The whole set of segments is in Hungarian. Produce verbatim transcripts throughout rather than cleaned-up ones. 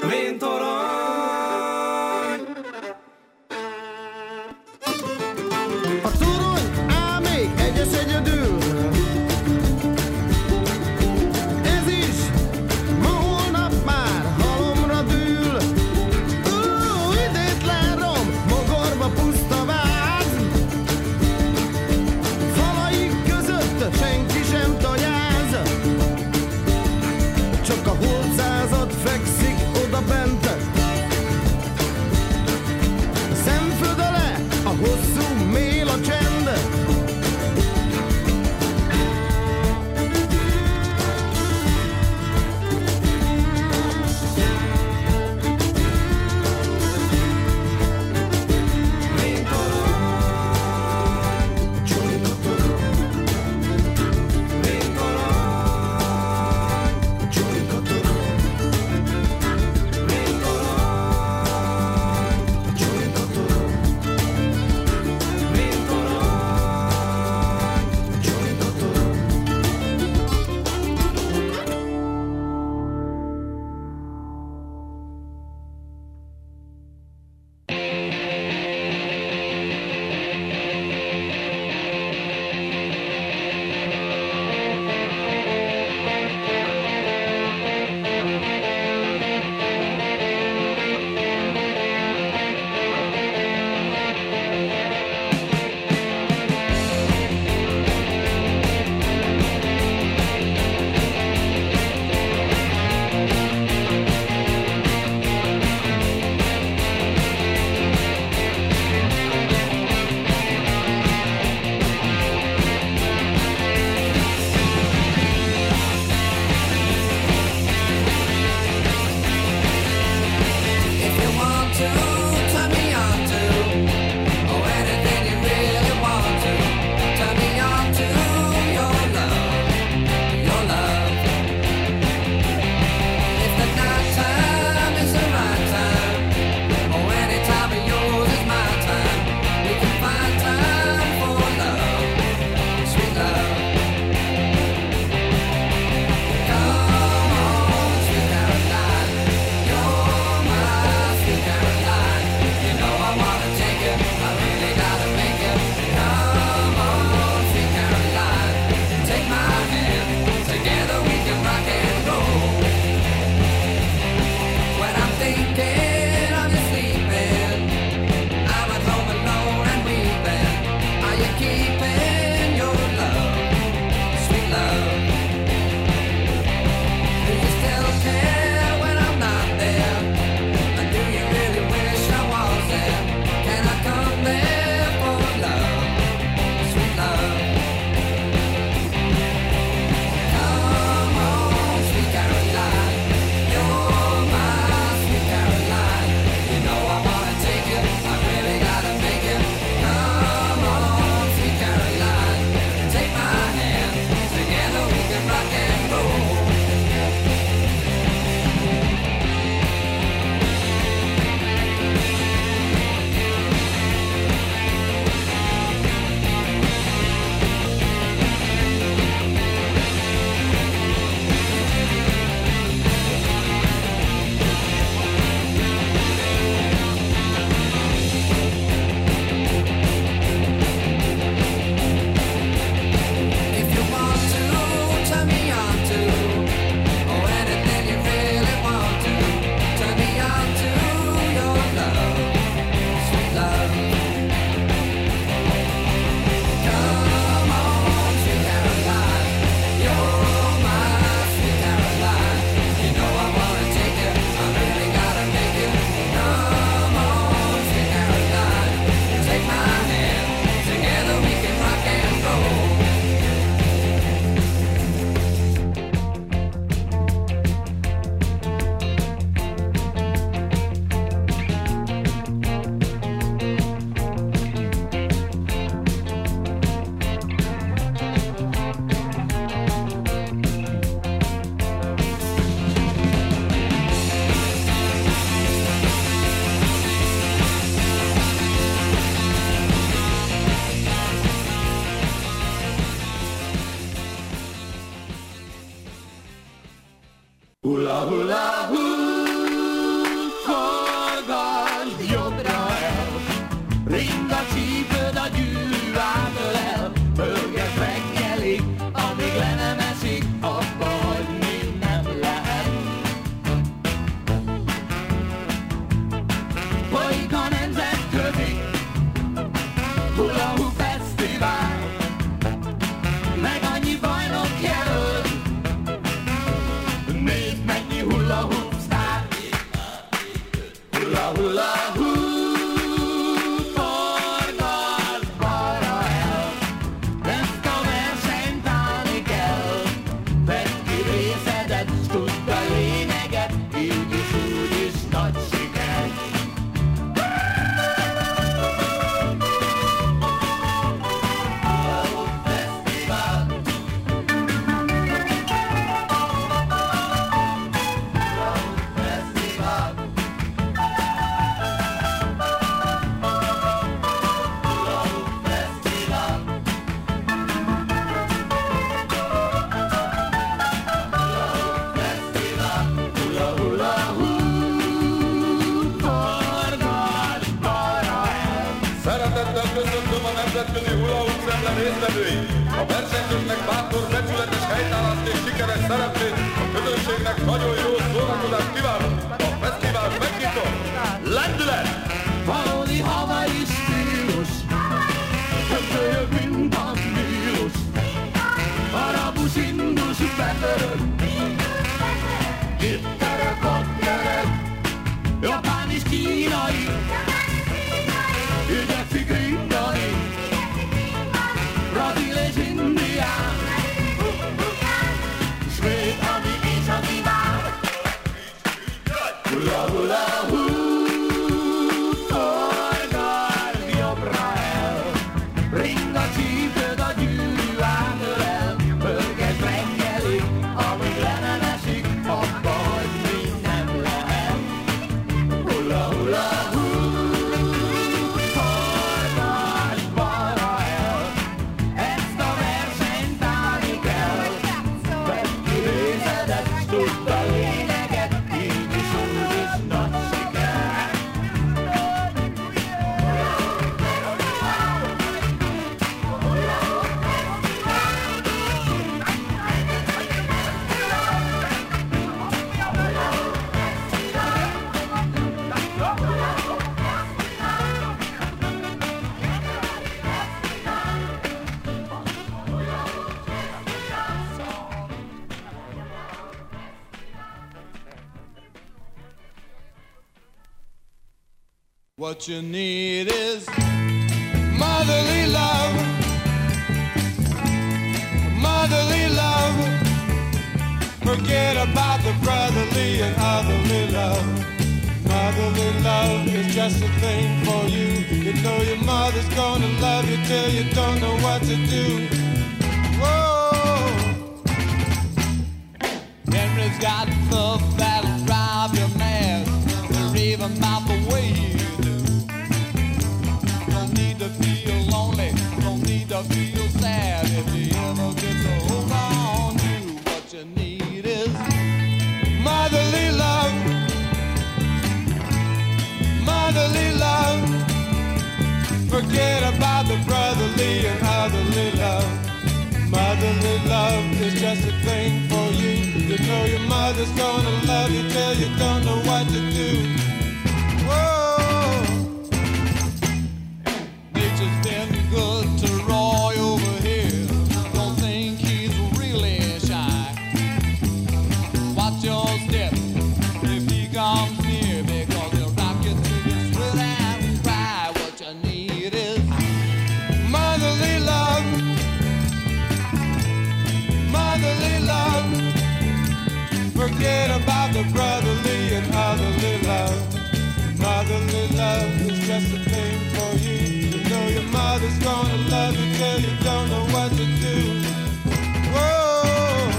Hula hula hoo, A versenyzőknek bátor, becsületes helytállást és sikeres szereplést, a közönségnek nagyon jó szórakozást kívánok! A fesztivál megnyitó! Lendület! Valódi havai stílus, kötőjök, mint a Nílus, arabus, indus, betörök, itt török, ott török, japán és kínai, igyekszik indani, brazil és indián, svéd, ami és a diván. Hula hula hú, forgard jobbra el, ring a csípőd, a gyűrű átölel, pörgesd reggelig, amíg le nem esik, abba, hogy minden lehet. Hula hula hú, what you need is motherly love, motherly love. Forget about the brotherly and otherly love. Motherly love is just a thing for you. You know your mother's gonna love you till you don't know what to do. Whoa! Henry's got love that'll drive you mad. They're even about the way you do. Don't need to feel lonely, don't need to feel sad. If you ever get to hold on to what you need is motherly love, motherly love. Forget about the brotherly and otherly love. Motherly love is just a thing for you. You know your mother's gonna love you till you don't know what to do. Whoa! Nature's been good to Roy over here. Don't think he's really shy. Watch your step if he comes near, because he'll rock you to the sweat and cry. What you need is motherly love, motherly love. Forget about the brotherly and otherly love. Motherly love is just a thing for you. You know your mother's gonna love you till you don't know what to do. Whoa!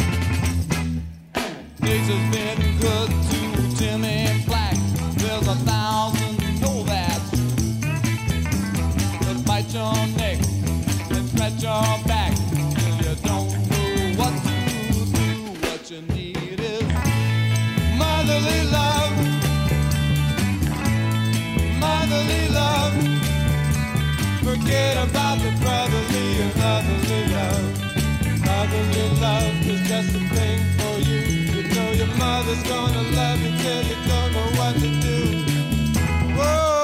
Nature's been good to Jimmy Black. There's a thousand know that's true. But bite your neck and scratch your back till you don't know what to do. What you need is motherly love, motherly love. Forget about the brotherly and otherly love. Motherly love is just a thing for you. You know your mother's gonna love you till you don't know what to do. Whoa!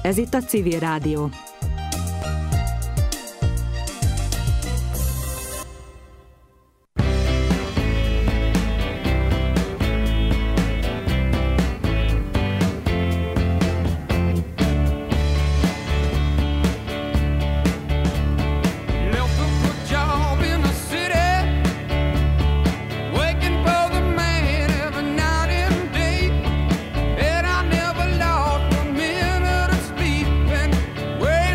Ez itt a Civil Rádió. Where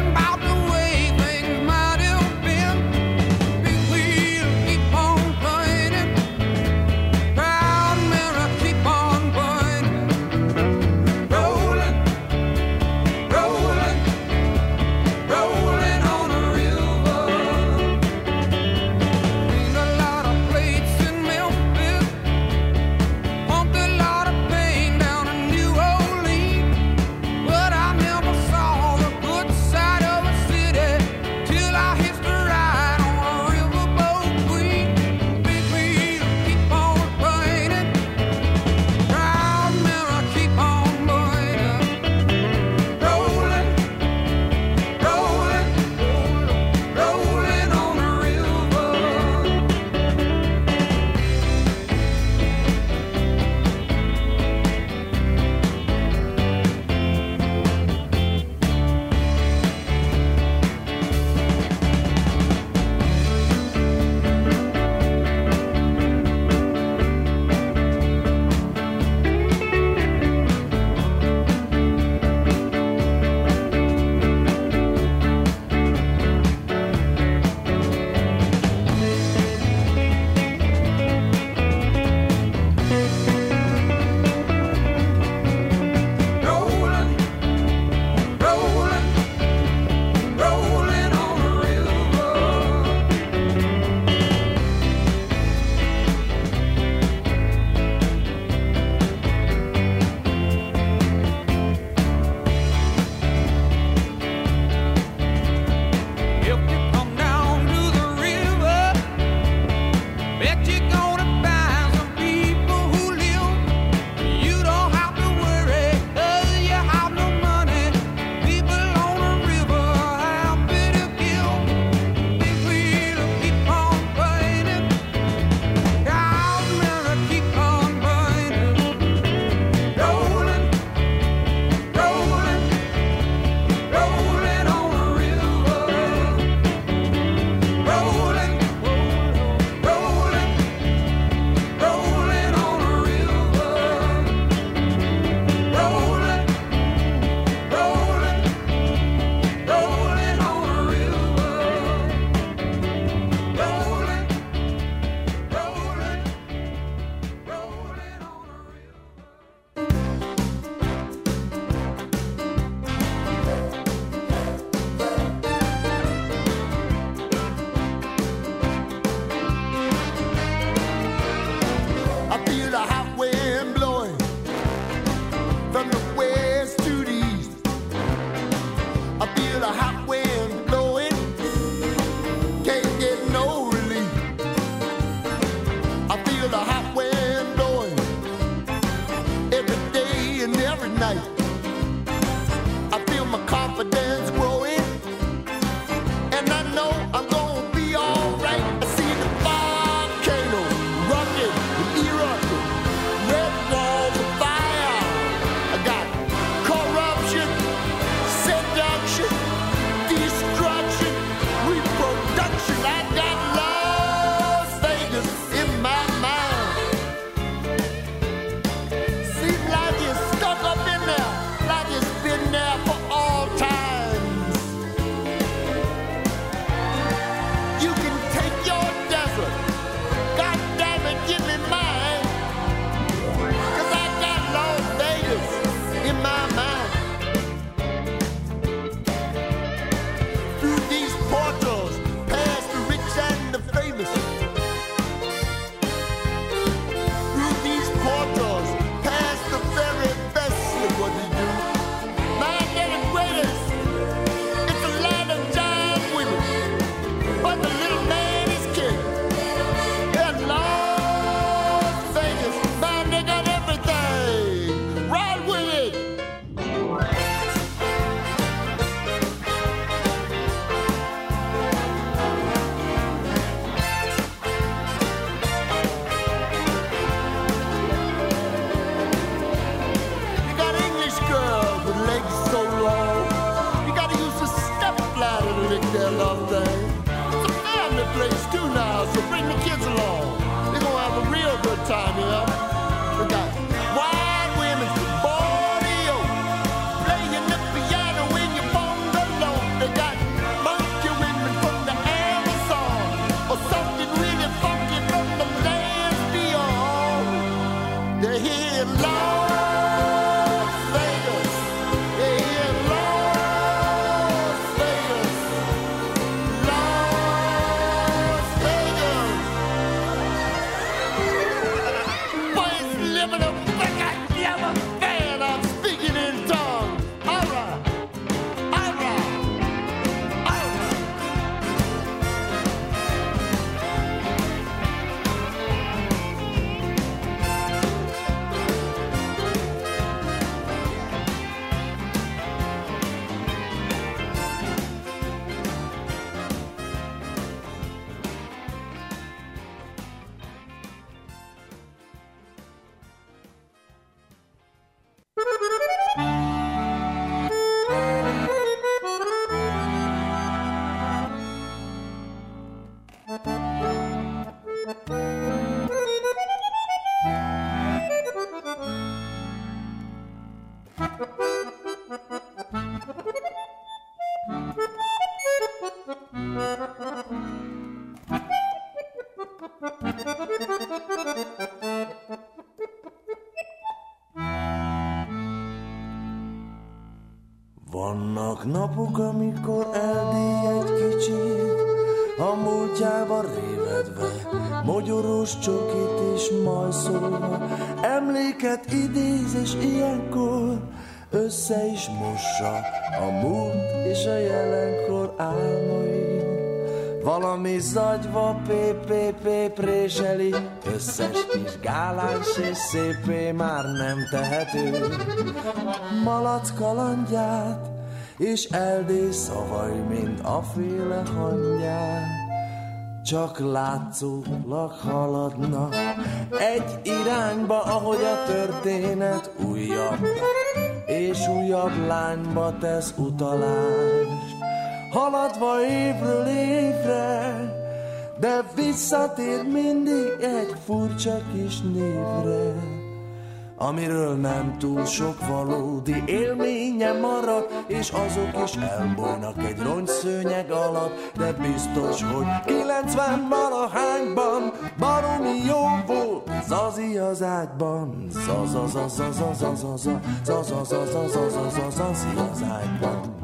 Vannak napok, amikor eldély egy kicsit, a múltjába révedve, mogyorós csokit és majszolva, emléket idéz, és ilyenkor össze is mossa a múlt és a jelenkor álmai. Valami zagyva pé-pé-pé préseli, összes kis gáláns és szépé már nem tehető. Malac kalandját és eldély szavai, mint a féle hangyát, csak látszólag haladnak egy irányba, ahogy a történet újabb és újabb lányba tesz utalást. Haladva évről évre, de visszatér mindig egy furcsa kis névre, amiről nem túl sok valódi élménye marad, és azok is elbújnak egy rongyszőnyeg alatt, de biztos, hogy kilencven valahányban baromi jó volt Zazi az ágyban. Zazazazazazazaza, zazazazazazaza, Zazi az ágyban.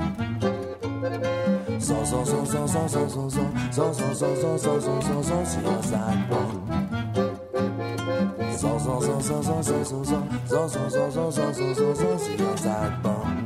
Zazazazazazazaza, zazazazazazaza, Zazi az ágyban. Zazazazazazazaza, zazazazazazaza, Zazi az ágyban.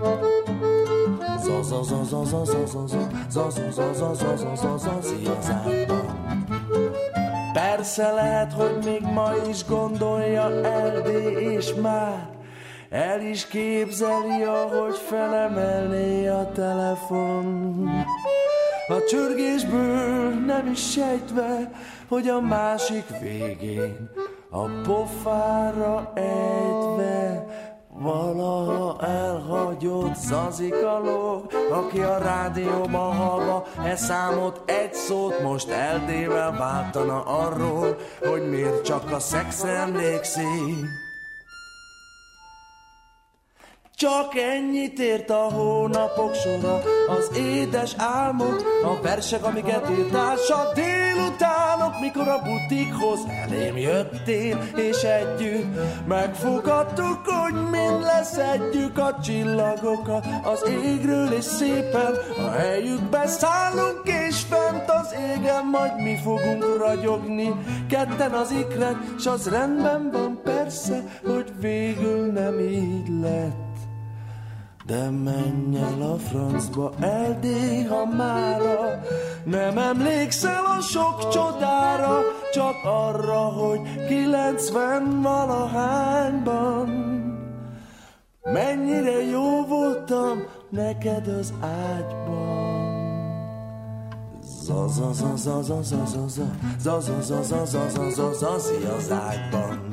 Zazazazazazazaza, zazazazazazaza, Zazi az ágyban. Persze lehet, hogy még ma is gondolja Eldély, és már el is képzeli, ahogy felemelné a telefon. A csörgésből nem is sejtve, hogy a másik végén a pofára ejtve valaha elhagyott Zazika lóg, aki a rádióban hallva e számot, egy szót most Eldélyvel váltana arról, hogy miért csak a szexre emlékszik. Csak ennyit ért a hónapok sora, az édes álmok, a versek, amiket írtál, s a délutánok, mikor a butikhoz elém jöttél, és együtt megfogadtuk, hogy mind leszedjük a csillagokat az égről, és szépen a helyükbe szállunk, és fent az égen majd mi fogunk ragyogni, ketten az ikret, s az rendben van persze, hogy végül nem így lett. De menj el a francba, Eldély, ha mára nem emlékszel a sok csodára, csak arra, hogy kilencven valahányban mennyire jó voltam neked az ágyban. Zazazazazazazaza, zazazazazazaza, Zazi az ágyban.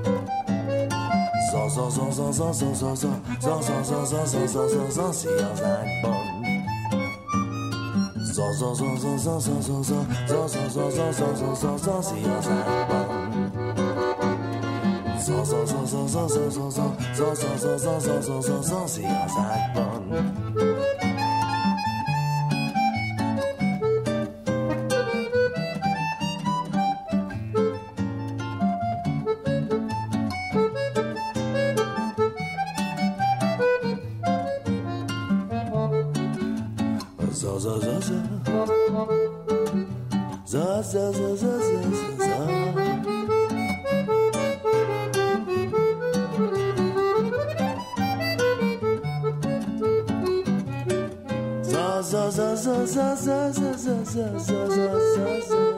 Zazazazazazazaza, zazazazazazaza, Zazi az ágyban. Zazazazazazazaza, zazazazazazaza, Zazi az ágyban. Zazazazazazazaza, zazazazazazaza, Zazi az ágyban. Za za za za za za za za za za za za